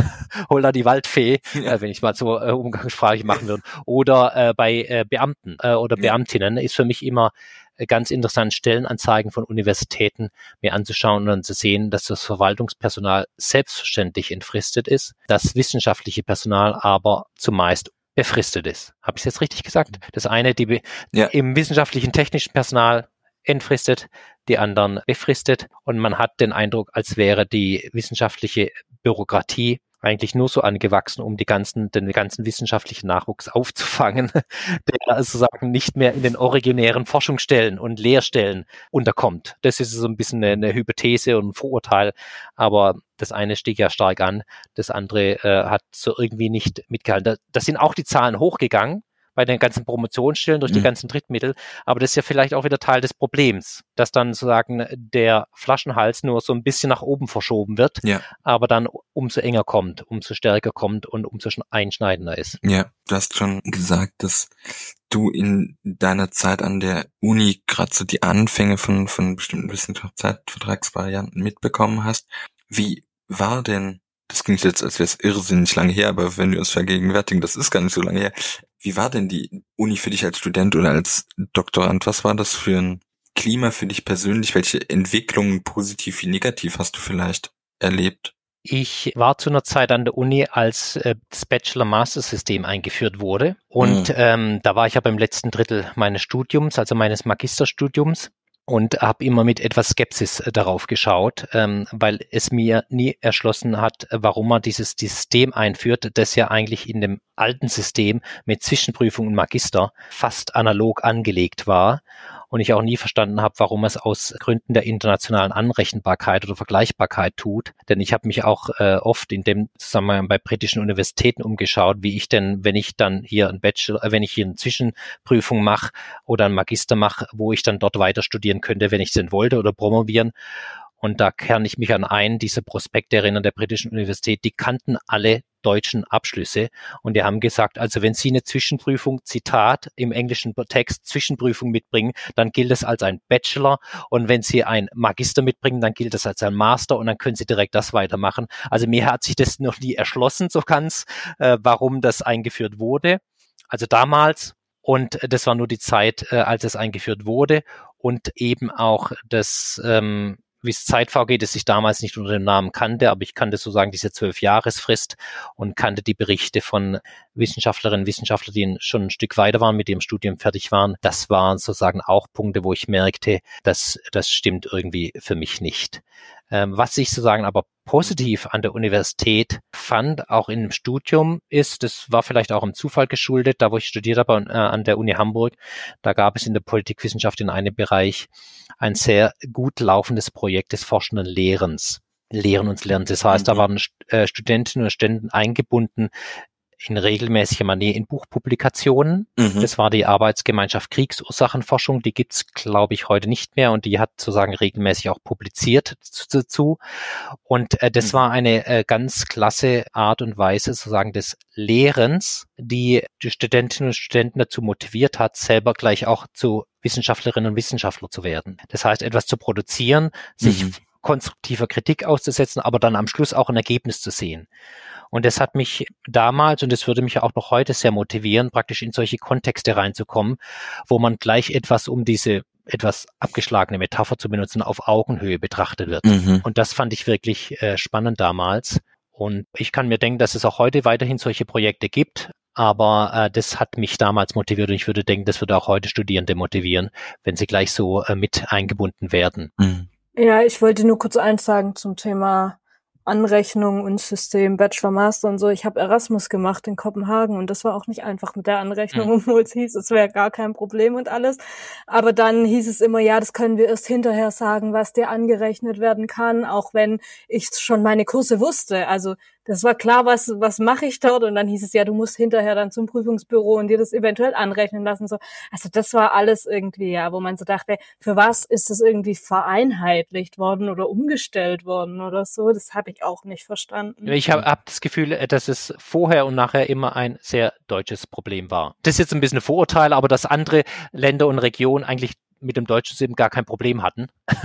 holla die Waldfee, ja. äh, wenn ich mal so äh, umgangssprachlich machen würde, oder äh, bei äh, Beamten äh, oder ja. Beamtinnen, ist für mich immer ganz interessant, Stellenanzeigen von Universitäten mir anzuschauen und dann zu sehen, dass das Verwaltungspersonal selbstverständlich entfristet ist, das wissenschaftliche Personal aber zumeist befristet ist. Habe ich es jetzt richtig gesagt? Das eine, die ja. im wissenschaftlichen technischen Personal entfristet, die anderen befristet, und man hat den Eindruck, als wäre die wissenschaftliche Bürokratie eigentlich nur so angewachsen, um die ganzen, den ganzen wissenschaftlichen Nachwuchs aufzufangen, der sozusagen nicht mehr in den originären Forschungsstellen und Lehrstellen unterkommt. Das ist so ein bisschen eine, eine Hypothese und ein Vorurteil, aber das eine stieg ja stark an, das andere äh, hat so irgendwie nicht mitgehalten. Da, da sind auch die Zahlen hochgegangen bei den ganzen Promotionsstellen durch die mhm. ganzen Drittmittel, aber das ist ja vielleicht auch wieder Teil des Problems, dass dann sozusagen der Flaschenhals nur so ein bisschen nach oben verschoben wird, ja. aber dann umso enger kommt, umso stärker kommt und umso einschneidender ist. Ja, du hast schon gesagt, dass du in deiner Zeit an der Uni gerade so die Anfänge von, von bestimmten Wissenschaftszeitvertragsvarianten mitbekommen hast. Wie war denn, das klingt jetzt, als wäre es irrsinnig lange her, aber wenn wir uns vergegenwärtigen, das ist gar nicht so lange her. Wie war denn die Uni für dich als Student oder als Doktorand? Was war das für ein Klima für dich persönlich? Welche Entwicklungen, positiv wie negativ, hast du vielleicht erlebt? Ich war zu einer Zeit an der Uni, als äh, das Bachelor-Master-System eingeführt wurde. Und mhm. ähm, da war ich aber im letzten Drittel meines Studiums, also meines Magisterstudiums. Und habe immer mit etwas Skepsis äh, darauf geschaut, ähm, weil es mir nie erschlossen hat, warum man dieses System einführt, das ja eigentlich in dem alten System mit Zwischenprüfung und Magister fast analog angelegt war. und ich auch nie verstanden habe, warum es aus Gründen der internationalen Anrechenbarkeit oder Vergleichbarkeit tut. Denn ich habe mich auch äh, oft in dem Zusammenhang bei britischen Universitäten umgeschaut, wie ich denn, wenn ich dann hier ein Bachelor, äh, wenn ich hier eine Zwischenprüfung mache oder einen Magister mache, wo ich dann dort weiter studieren könnte, wenn ich es denn wollte oder promovieren. Und da kann ich mich an einen dieser Prospekte erinnern der britischen Universität, die kannten alle deutschen Abschlüsse und die haben gesagt, also wenn Sie eine Zwischenprüfung, Zitat, im englischen Text Zwischenprüfung mitbringen, dann gilt es als ein Bachelor und wenn Sie ein Magister mitbringen, dann gilt es als ein Master und dann können Sie direkt das weitermachen. Also mir hat sich das noch nie erschlossen so ganz, äh, warum das eingeführt wurde. Also damals, und das war nur die Zeit, äh, als es eingeführt wurde und eben auch das ähm, wie es Zeitv G, das ich damals nicht unter dem Namen kannte, aber ich kannte sozusagen diese zwölf-Jahresfrist und kannte die Berichte von Wissenschaftlerinnen und Wissenschaftlern, die schon ein Stück weiter waren, mit ihrem Studium fertig waren. Das waren sozusagen auch Punkte, wo ich merkte, dass das stimmt irgendwie für mich nicht. Ähm, was ich sozusagen aber positiv an der Universität fand, auch in dem Studium, ist, das war vielleicht auch im Zufall geschuldet, da wo ich studiert habe äh, an der Uni Hamburg, da gab es in der Politikwissenschaft in einem Bereich ein sehr gut laufendes Projekt des forschenden Lehrens. Lehren und Lernen. Das heißt, da waren äh, Studentinnen und Studenten eingebunden in regelmäßiger Manier in Buchpublikationen. Mhm. Das war die Arbeitsgemeinschaft Kriegsursachenforschung. Die gibt's, glaube ich, heute nicht mehr und die hat sozusagen regelmäßig auch publiziert dazu. Und äh, das mhm. war eine äh, ganz klasse Art und Weise sozusagen des Lehrens, die die Studentinnen und Studenten dazu motiviert hat, selber gleich auch zu Wissenschaftlerinnen und Wissenschaftler zu werden. Das heißt, etwas zu produzieren, sich mhm. konstruktiver Kritik auszusetzen, aber dann am Schluss auch ein Ergebnis zu sehen. Und das hat mich damals, und das würde mich auch noch heute sehr motivieren, praktisch in solche Kontexte reinzukommen, wo man gleich etwas, um diese etwas abgeschlagene Metapher zu benutzen, auf Augenhöhe betrachtet wird. Mhm. Und das fand ich wirklich äh, spannend damals. Und ich kann mir denken, dass es auch heute weiterhin solche Projekte gibt. Aber äh, das hat mich damals motiviert und ich würde denken, das würde auch heute Studierende motivieren, wenn sie gleich so äh, mit eingebunden werden. Mhm. Ja, ich wollte nur kurz eins sagen zum Thema Anrechnung und System, Bachelor, Master und so. Ich habe Erasmus gemacht in Kopenhagen und das war auch nicht einfach mit der Anrechnung, mhm. obwohl es hieß, es wäre gar kein Problem und alles. Aber dann hieß es immer, ja, das können wir erst hinterher sagen, was dir angerechnet werden kann, auch wenn ich schon meine Kurse wusste. Also das war klar, was was mache ich dort? Und dann hieß es, ja, du musst hinterher dann zum Prüfungsbüro und dir das eventuell anrechnen lassen. So, also das war alles irgendwie, ja, wo man so dachte, für was ist das irgendwie vereinheitlicht worden oder umgestellt worden oder so? Das habe ich auch nicht verstanden. Ich habe hab das Gefühl, dass es vorher und nachher immer ein sehr deutsches Problem war. Das ist jetzt ein bisschen ein Vorurteil, aber dass andere Länder und Regionen eigentlich mit dem deutschen System gar kein Problem hatten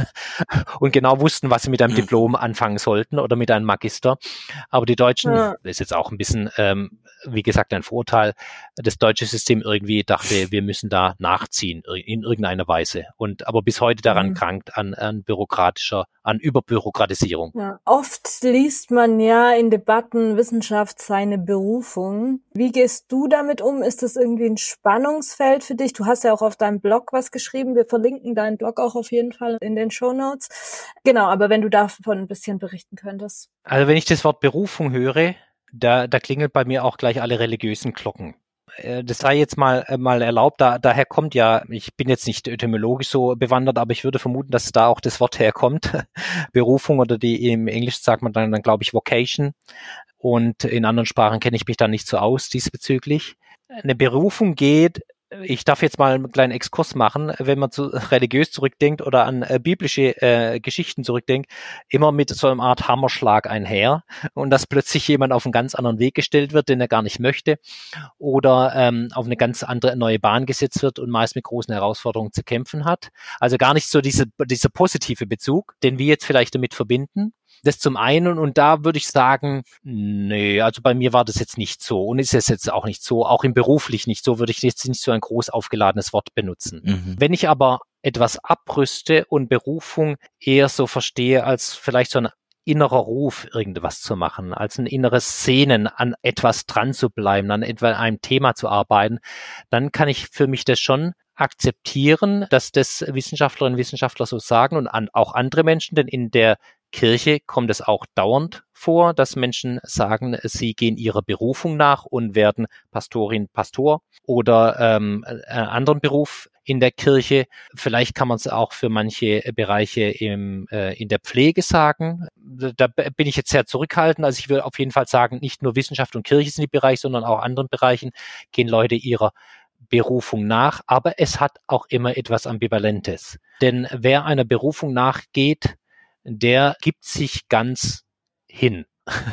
und genau wussten, was sie mit einem Diplom anfangen sollten oder mit einem Magister. Aber die Deutschen, ja. das ist jetzt auch ein bisschen, ähm, wie gesagt, ein Vorurteil, das deutsche System irgendwie dachte, wir müssen da nachziehen in irgendeiner Weise und aber bis heute daran mhm. krankt an, an bürokratischer, an Überbürokratisierung. Ja. Oft liest man ja in Debatten, Wissenschaft seine Berufung. Wie gehst du damit um? Ist das irgendwie ein Spannungsfeld für dich? Du hast ja auch auf deinem Blog was geschrieben. Wir verlinken deinen Blog auch auf jeden Fall in den Shownotes. Genau, aber wenn du davon ein bisschen berichten könntest. Also wenn ich das Wort Berufung höre, da, da klingelt bei mir auch gleich alle religiösen Glocken. Das sei jetzt mal mal erlaubt, da, daher kommt ja, ich bin jetzt nicht etymologisch so bewandert, aber ich würde vermuten, dass da auch das Wort herkommt, Berufung oder die im Englischen sagt man dann, dann glaube ich Vocation und in anderen Sprachen kenne ich mich da nicht so aus diesbezüglich. Eine Berufung geht, ich darf jetzt mal einen kleinen Exkurs machen, wenn man zu religiös zurückdenkt oder an äh, biblische äh, Geschichten zurückdenkt, immer mit so einer Art Hammerschlag einher und dass plötzlich jemand auf einen ganz anderen Weg gestellt wird, den er gar nicht möchte oder ähm, auf eine ganz andere neue Bahn gesetzt wird und meist mit großen Herausforderungen zu kämpfen hat. Also gar nicht so diese, dieser positive Bezug, den wir jetzt vielleicht damit verbinden. Das zum einen und da würde ich sagen, nee, also bei mir war das jetzt nicht so und ist es jetzt auch nicht so, auch im beruflich nicht so, würde ich jetzt nicht so ein groß aufgeladenes Wort benutzen. Mhm. Wenn ich aber etwas abrüste und Berufung eher so verstehe als vielleicht so ein innerer Ruf, irgendwas zu machen, als ein inneres Sehnen, an etwas dran zu bleiben, an etwa einem Thema zu arbeiten, dann kann ich für mich das schon akzeptieren, dass das Wissenschaftlerinnen und Wissenschaftler so sagen und an, auch andere Menschen, denn in der Kirche kommt es auch dauernd vor, dass Menschen sagen, sie gehen ihrer Berufung nach und werden Pastorin, Pastor oder ähm, einen anderen Beruf in der Kirche. Vielleicht kann man es auch für manche Bereiche im, äh, in der Pflege sagen. Da bin ich jetzt sehr zurückhaltend. Also ich würde auf jeden Fall sagen, nicht nur Wissenschaft und Kirche sind die Bereiche, sondern auch anderen Bereichen gehen Leute ihrer Berufung nach. Aber es hat auch immer etwas Ambivalentes. Denn wer einer Berufung nachgeht, der gibt sich ganz hin.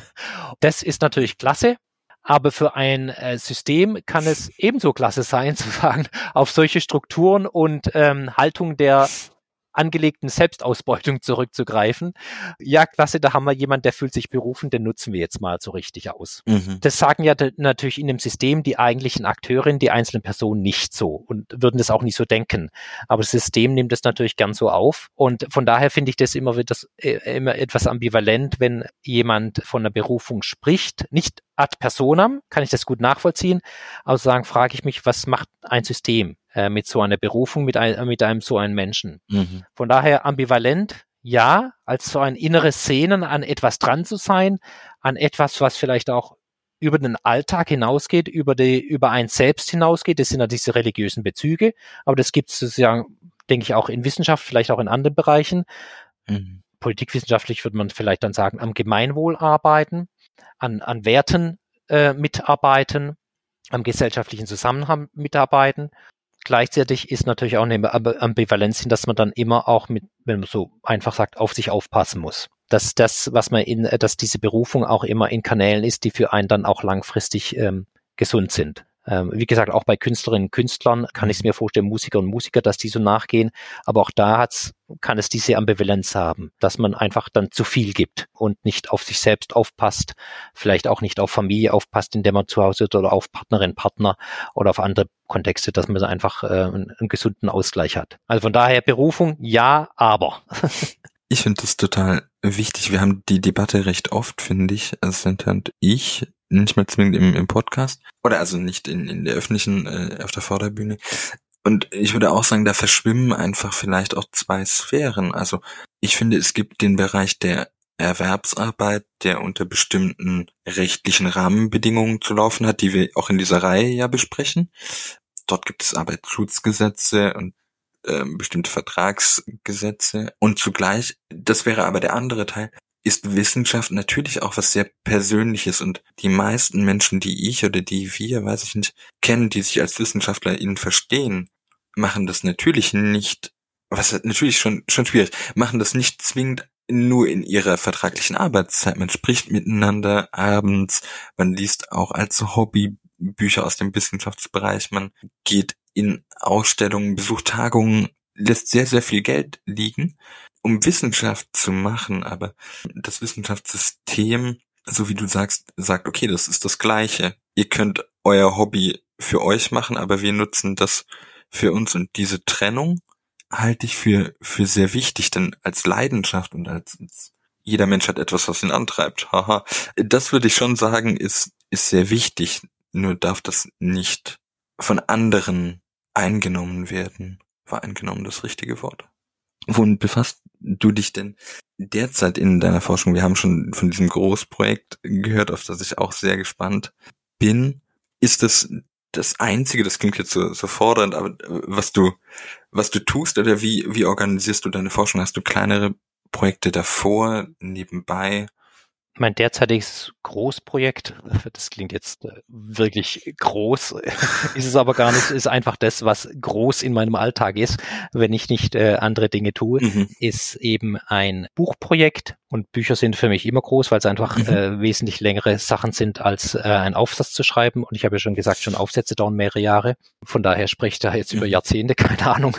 Das ist natürlich klasse. Aber für ein äh, System kann es ebenso klasse sein, zu sagen, auf solche Strukturen und ähm, Haltung der angelegten Selbstausbeutung zurückzugreifen. Ja, klasse, da haben wir jemanden, der fühlt sich berufen, den nutzen wir jetzt mal so richtig aus. Mhm. Das sagen ja d- natürlich in dem System die eigentlichen Akteurinnen, die einzelnen Personen nicht so und würden das auch nicht so denken. Aber das System nimmt das natürlich gern so auf und von daher finde ich das immer, das, äh, immer etwas ambivalent, wenn jemand von einer Berufung spricht, nicht ad personam, kann ich das gut nachvollziehen, aber sagen, frage ich mich, was macht ein System äh, mit so einer Berufung, mit, ein, mit einem so einen Menschen? Mhm. Von daher ambivalent, ja, als so ein inneres Sehnen an etwas dran zu sein, an etwas, was vielleicht auch über den Alltag hinausgeht, über die über ein Selbst hinausgeht. Das sind ja diese religiösen Bezüge, aber das gibt es sozusagen, denke ich, auch in Wissenschaft, vielleicht auch in anderen Bereichen. Mhm. Politikwissenschaftlich würde man vielleicht dann sagen, am Gemeinwohl arbeiten, an, an Werten äh, mitarbeiten, am gesellschaftlichen Zusammenhang mitarbeiten. Gleichzeitig ist natürlich auch eine Ambivalenz, dass man dann immer auch mit, wenn man so einfach sagt, auf sich aufpassen muss. Dass das, was man in, dass diese Berufung auch immer in Kanälen ist, die für einen dann auch langfristig ähm, gesund sind. Ähm, wie gesagt, auch bei Künstlerinnen und Künstlern kann ich es mir vorstellen, Musiker und Musiker, dass die so nachgehen. Aber auch da hat's, kann es diese Ambivalenz haben, dass man einfach dann zu viel gibt und nicht auf sich selbst aufpasst, vielleicht auch nicht auf Familie aufpasst, in der man zu Hause ist oder auf Partnerin, Partner oder auf andere Kontexte, dass man einfach äh, einen, einen gesunden Ausgleich hat. Also von daher Berufung, ja, aber. Ich finde das total wichtig. Wir haben die Debatte recht oft, finde ich, Senta und ich, nicht mehr zwingend im, im Podcast oder also nicht in, in der öffentlichen, äh, auf der Vorderbühne. Und ich würde auch sagen, da verschwimmen einfach vielleicht auch zwei Sphären. Also ich finde, es gibt den Bereich der Erwerbsarbeit, der unter bestimmten rechtlichen Rahmenbedingungen zu laufen hat, die wir auch in dieser Reihe ja besprechen. Dort gibt es Arbeitsschutzgesetze und äh, bestimmte Vertragsgesetze. Und zugleich, das wäre aber der andere Teil, ist Wissenschaft natürlich auch was sehr Persönliches und die meisten Menschen, die ich oder die wir, weiß ich nicht, kennen, die sich als WissenschaftlerInnen verstehen, machen das natürlich nicht, was natürlich schon schon schwierig, machen das nicht zwingend nur in ihrer vertraglichen Arbeitszeit. Man spricht miteinander abends, man liest auch als Hobby Bücher aus dem Wissenschaftsbereich, man geht in Ausstellungen, besucht Tagungen, lässt sehr, sehr viel Geld liegen, um Wissenschaft zu machen, aber das Wissenschaftssystem, so wie du sagst, sagt, okay, das ist das Gleiche. Ihr könnt euer Hobby für euch machen, aber wir nutzen das für uns und diese Trennung halte ich für für sehr wichtig, denn als Leidenschaft und als, als jeder Mensch hat etwas, was ihn antreibt. Haha, das würde ich schon sagen, ist ist sehr wichtig, nur darf das nicht von anderen eingenommen werden. War eingenommen das richtige Wort? Womit befasst du dich denn derzeit in deiner Forschung? Wir haben schon von diesem Großprojekt gehört, auf das ich auch sehr gespannt bin. Ist das das Einzige, das klingt jetzt so, so fordernd, aber was du was du tust oder wie wie organisierst du deine Forschung? Hast du kleinere Projekte davor, nebenbei? Mein derzeitiges Großprojekt, das klingt jetzt wirklich groß, ist es aber gar nicht, ist einfach das, was groß in meinem Alltag ist, wenn ich nicht äh, andere Dinge tue, mhm. ist eben ein Buchprojekt und Bücher sind für mich immer groß, weil es einfach mhm. äh, wesentlich längere Sachen sind, als äh, einen Aufsatz zu schreiben und ich habe ja schon gesagt, schon Aufsätze dauern mehrere Jahre, von daher spreche ich da jetzt mhm. über Jahrzehnte, keine Ahnung,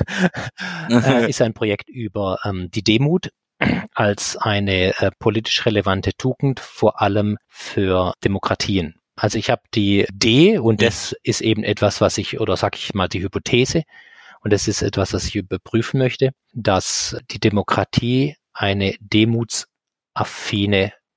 äh, ist ein Projekt über ähm, die Demut als eine äh, politisch relevante Tugend, vor allem für Demokratien. Also ich habe die Idee und das ist eben etwas, was ich, oder sage ich mal die Hypothese, und das ist etwas, was ich überprüfen möchte, dass die Demokratie eine demutsaffine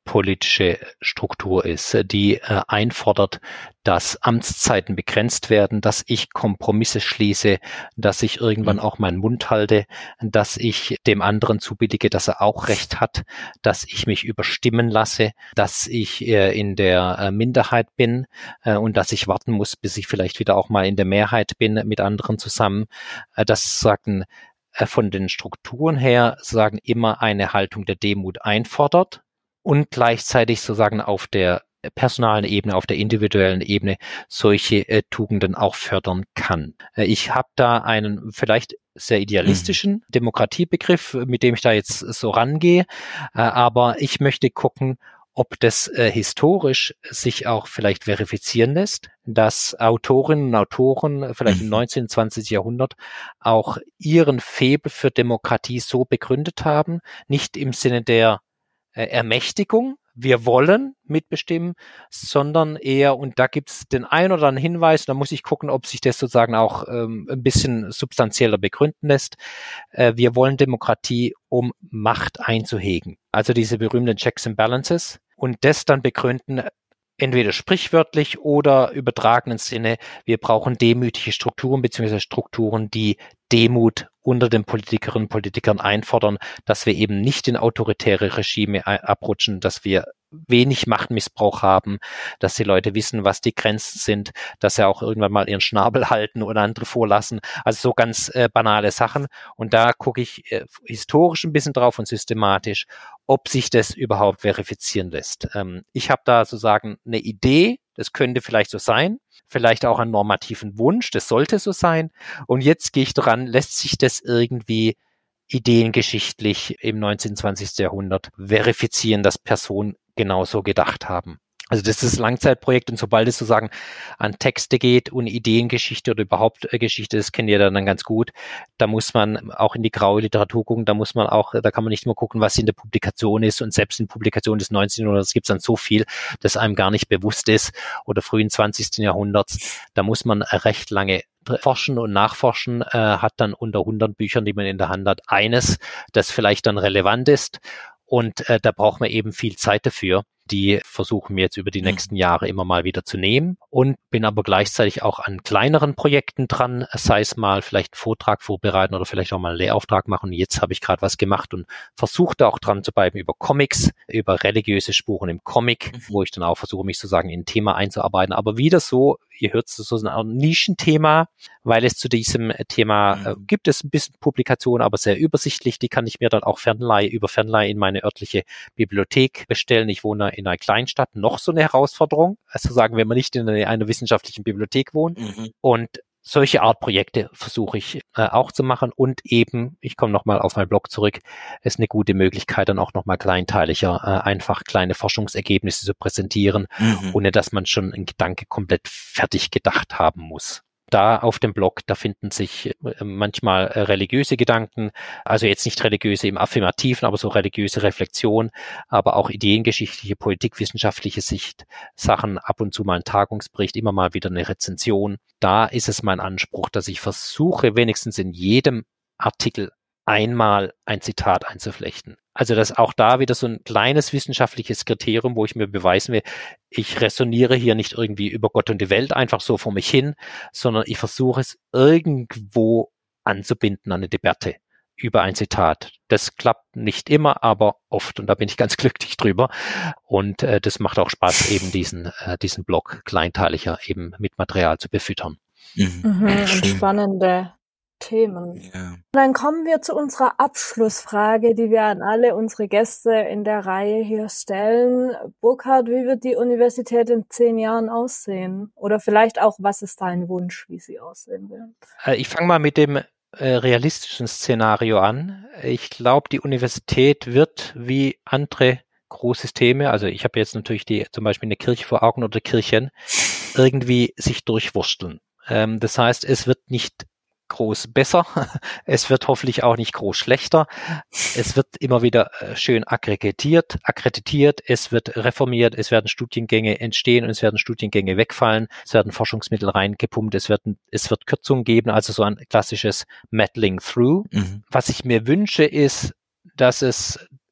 politische Struktur ist, die äh, einfordert, dass Amtszeiten begrenzt werden, dass ich Kompromisse schließe, dass ich irgendwann auch meinen Mund halte, dass ich dem anderen zubillige, dass er auch Recht hat, dass ich mich überstimmen lasse, dass ich äh, in der äh, Minderheit bin äh, und dass ich warten muss, bis ich vielleicht wieder auch mal in der Mehrheit bin mit anderen zusammen. Äh, das sagen äh, von den Strukturen her sagen immer eine Haltung der Demut einfordert. Und gleichzeitig sozusagen auf der personalen Ebene, auf der individuellen Ebene solche äh, Tugenden auch fördern kann. Äh, ich habe da einen vielleicht sehr idealistischen mhm. Demokratiebegriff, mit dem ich da jetzt so rangehe, äh, aber ich möchte gucken, ob das äh, historisch sich auch vielleicht verifizieren lässt, dass Autorinnen und Autoren vielleicht im neunzehnten, zwanzigsten Jahrhundert auch ihren Faible für Demokratie so begründet haben, nicht im Sinne der Ermächtigung, wir wollen mitbestimmen, sondern eher, und da gibt es den einen oder anderen Hinweis, da muss ich gucken, ob sich das sozusagen auch ähm, ein bisschen substanzieller begründen lässt. Äh, wir wollen Demokratie, um Macht einzuhegen. Also diese berühmten Checks and Balances und das dann begründen, entweder sprichwörtlich oder übertragenen Sinne, wir brauchen demütige Strukturen beziehungsweise Strukturen, die Demut unter den Politikerinnen und Politikern einfordern, dass wir eben nicht in autoritäre Regime abrutschen, dass wir wenig Machtmissbrauch haben, dass die Leute wissen, was die Grenzen sind, dass sie auch irgendwann mal ihren Schnabel halten oder andere vorlassen. Also so ganz äh, banale Sachen. Und da gucke ich äh, historisch ein bisschen drauf und systematisch, ob sich das überhaupt verifizieren lässt. Ähm, ich habe da sozusagen eine Idee, das könnte vielleicht so sein, vielleicht auch einen normativen Wunsch, das sollte so sein. Und jetzt gehe ich dran, lässt sich das irgendwie ideengeschichtlich im neunzehnten, zwanzigsten Jahrhundert verifizieren, dass Personen genauso gedacht haben. Also das ist das Langzeitprojekt und sobald es sozusagen an Texte geht und Ideengeschichte oder überhaupt Geschichte, das kennt ihr dann, dann ganz gut, da muss man auch in die graue Literatur gucken, da muss man auch, da kann man nicht nur gucken, was in der Publikation ist und selbst in Publikationen des neunzehnten. Jahrhunderts gibt es dann so viel, das einem gar nicht bewusst ist oder frühen zwanzigsten. Jahrhunderts, da muss man recht lange forschen und nachforschen, äh, hat dann unter hundert Büchern, die man in der Hand hat, eines, das vielleicht dann relevant ist und äh, da braucht man eben viel Zeit dafür. Die versuchen wir jetzt über die nächsten Jahre immer mal wieder zu nehmen und bin aber gleichzeitig auch an kleineren Projekten dran, sei es mal vielleicht einen Vortrag vorbereiten oder vielleicht auch mal einen Lehrauftrag machen. Jetzt habe ich gerade was gemacht und versuche da auch dran zu bleiben über Comics, über religiöse Spuren im Comic, wo ich dann auch versuche, mich sozusagen in ein Thema einzuarbeiten. Aber wieder so, ihr hört es, so ein Nischenthema, weil es zu diesem Thema äh, gibt es ein bisschen Publikationen, aber sehr übersichtlich. Die kann ich mir dann auch Fernleihe über Fernleihe in meine örtliche Bibliothek bestellen. Ich wohne in einer Kleinstadt, noch so eine Herausforderung. Also sagen, wenn man nicht in einer, einer wissenschaftlichen Bibliothek wohnt. Mhm. Und solche Art Projekte versuche ich äh, auch zu machen und eben, ich komme nochmal auf meinen Blog zurück, ist eine gute Möglichkeit, dann auch nochmal kleinteiliger, äh, einfach kleine Forschungsergebnisse zu präsentieren, mhm. ohne dass man schon einen Gedanke komplett fertig gedacht haben muss. Da auf dem Blog, da finden sich äh, manchmal äh, religiöse Gedanken, also jetzt nicht religiöse im Affirmativen, aber so religiöse Reflexion, aber auch ideengeschichtliche, politikwissenschaftliche Sicht, Sachen, ab und zu mal ein Tagungsbericht, immer mal wieder eine Rezension. Da ist es mein Anspruch, dass ich versuche, wenigstens in jedem Artikel einmal ein Zitat einzuflechten. Also das ist auch da wieder so ein kleines wissenschaftliches Kriterium, wo ich mir beweisen will, ich resoniere hier nicht irgendwie über Gott und die Welt einfach so vor mich hin, sondern ich versuche es irgendwo anzubinden an eine Debatte über ein Zitat. Das klappt nicht immer, aber oft und da bin ich ganz glücklich drüber und äh, das macht auch Spaß, eben diesen äh, diesen Blog kleinteiliger eben mit Material zu befüttern. Mhm. Mhm, spannende Themen. Ja. Dann kommen wir zu unserer Abschlussfrage, die wir an alle unsere Gäste in der Reihe hier stellen. Burkhard, wie wird die Universität in zehn Jahren aussehen? Oder vielleicht auch, was ist dein Wunsch, wie sie aussehen wird? Ich fange mal mit dem äh, realistischen Szenario an. Ich glaube, die Universität wird wie andere Großsysteme, also ich habe jetzt natürlich die zum Beispiel eine Kirche vor Augen oder Kirchen, irgendwie sich durchwursteln. Ähm, das heißt, es wird nicht groß besser. Es wird hoffentlich auch nicht groß schlechter. Es wird immer wieder schön akkreditiert, akkreditiert. Es wird reformiert. Es werden Studiengänge entstehen und es werden Studiengänge wegfallen. Es werden Forschungsmittel reingepumpt. Es wird, es wird Kürzungen geben. Also so ein klassisches Muddling through. Mhm. Was ich mir wünsche, ist, dass es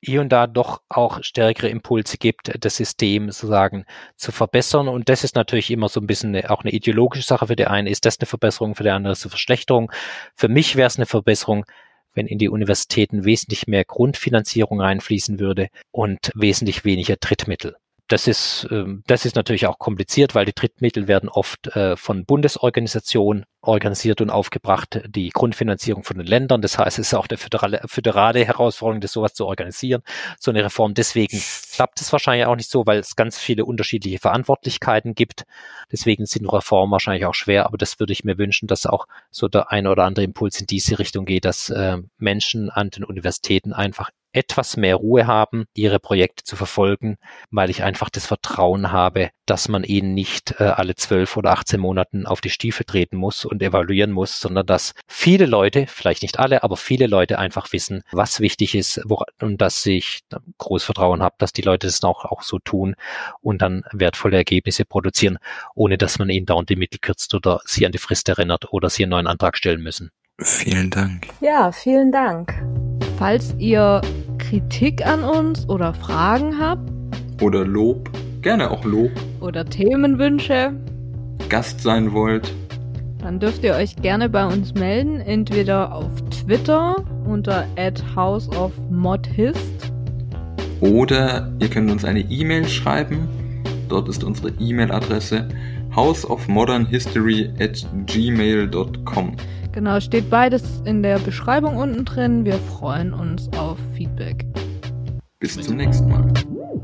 hier und da doch auch stärkere Impulse gibt, das System sozusagen zu verbessern. Und das ist natürlich immer so ein bisschen eine, auch eine ideologische Sache. Für die einen ist das eine Verbesserung, für die andere ist es eine Verschlechterung. Für mich wäre es eine Verbesserung, wenn in die Universitäten wesentlich mehr Grundfinanzierung reinfließen würde und wesentlich weniger Drittmittel. Das ist, das ist natürlich auch kompliziert, weil die Drittmittel werden oft von Bundesorganisationen organisiert und aufgebracht, die Grundfinanzierung von den Ländern. Das heißt, es ist auch eine föderale, föderale Herausforderung, das sowas zu organisieren, so eine Reform. Deswegen klappt es wahrscheinlich auch nicht so, weil es ganz viele unterschiedliche Verantwortlichkeiten gibt. Deswegen sind Reformen wahrscheinlich auch schwer, aber das würde ich mir wünschen, dass auch so der ein oder andere Impuls in diese Richtung geht, dass äh, Menschen an den Universitäten einfach etwas mehr Ruhe haben, ihre Projekte zu verfolgen, weil ich einfach das Vertrauen habe, dass man ihnen nicht äh, alle zwölf oder achtzehn Monaten auf die Stiefel treten muss und evaluieren muss, sondern dass viele Leute, vielleicht nicht alle, aber viele Leute einfach wissen, was wichtig ist, wo, und dass ich großes Vertrauen habe, dass die Leute das auch, auch so tun und dann wertvolle Ergebnisse produzieren, ohne dass man ihnen dauernd die Mittel kürzt oder sie an die Frist erinnert oder sie einen neuen Antrag stellen müssen. Vielen Dank. Ja, vielen Dank. Falls ihr Kritik an uns oder Fragen habt oder Lob, gerne auch Lob, oder Themenwünsche, Gast sein wollt, dann dürft ihr euch gerne bei uns melden, entweder auf Twitter unter at houseofmodhist oder ihr könnt uns eine E-Mail schreiben. Dort ist unsere E-Mail-Adresse houseofmodernhistory at gmail dot com. Genau, steht beides in der Beschreibung unten drin. Wir freuen uns auf Feedback. Bis zum nächsten Mal.